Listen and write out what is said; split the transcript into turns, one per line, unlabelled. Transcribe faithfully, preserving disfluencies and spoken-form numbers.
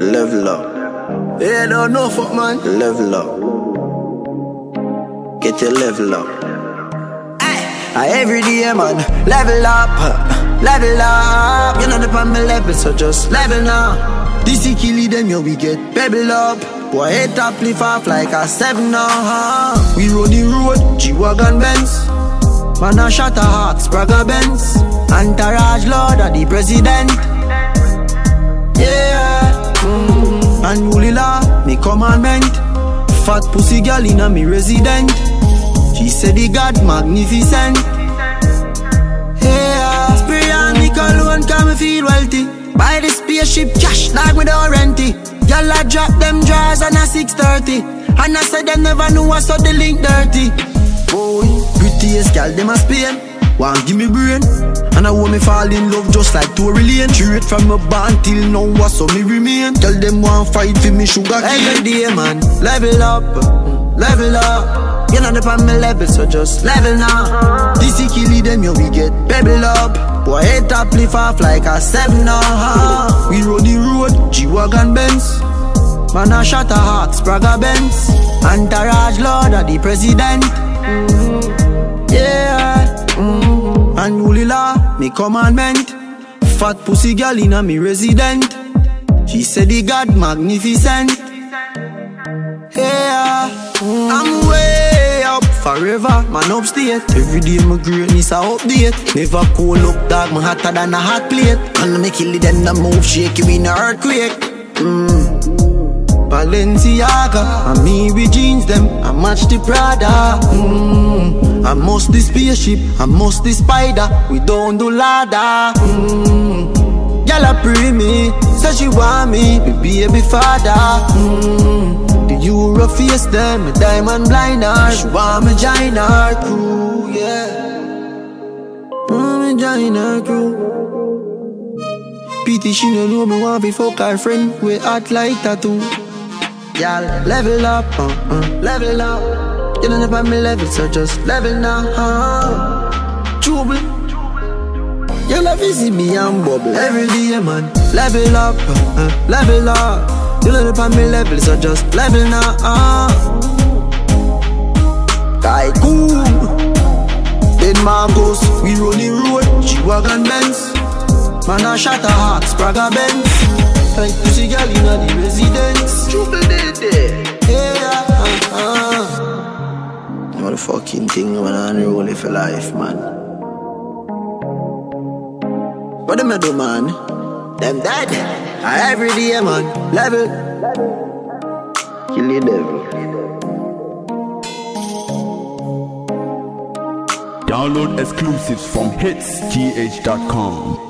Level up.
Yeah, don't know fuck man.
Level up. Get your level up.
I every day man, level up, level up. You know the pan me level, so just level now. This is killing them, yo, we get pebble up. Boy, head top lift off like a seven now. We run the road, G-Wagon Benz. Man a shot a heart, Sprague Benz. Entourage Lord of the President. Yeah, mm-hmm. And Holy Law, me commandment. Fat pussy girl in a me resident. She said the God magnificent. Yeah, spray on me cologne, come me feel wealthy. Buy the spaceship cash, like me don't rent it. Y'all a drop them drawers on a six thirty. And I said them never knew I saw the link dirty. Boy, prettiest girl them a Spain. Want give me brain. And I want me fall in love just like Tory Lane. Straight from my band till now I saw me remain. Tell them want fight for me sugar cane. Every day man, level up, level up. You know the pan me level, so just level now. This is killing them, yo, we get pebble up. Boy, head top lift off like a seven now. We run the road, G-Wagon Benz. Man a shot a heart, Sprague Benz. Entourage Lord of the President. Mm-hmm. Yeah, mm-hmm. And Holy Law, me commandment. Fat pussy girl in a me resident. She said the God magnificent. Yeah, mm-hmm. I'm way up forever, man upstate. Every day my greatness I update. Never cool up dog, me hotter than a hot plate. And me kill it then the move shake you in a earthquake. mm. Balenciaga, and me with jeans them, I match the Prada. mm. I must the spaceship, I must the spider. We don't do ladder. mm. Y'all a pray me, say she want me, be baby father. mm. The Euro face them, me diamond blinder. She want me join her crew, yeah. Want me join her crew. Pity she no know me want be fuck her friend. We hot like tattoo. Y'all level up, uh, uh, level up. You don't know about me level, so just level now. uh. Trouble. You love to see me and bubble every day, man. Level up, uh, uh, level up. You don't know about me level, so just level now. uh. Guy cool. Then Marcos, we run the road, G-Wagon Benz. Man a shot a heart, Sprague Benz. Like pussy girl in a the residence.
Trouble did there.
Yeah, uh, uh.
What the fucking thing when I unroll it for life, man.
What them a do, man? Them dead. I every day, man. Level.
Kill the devil.
Download exclusives from hits t h dot com.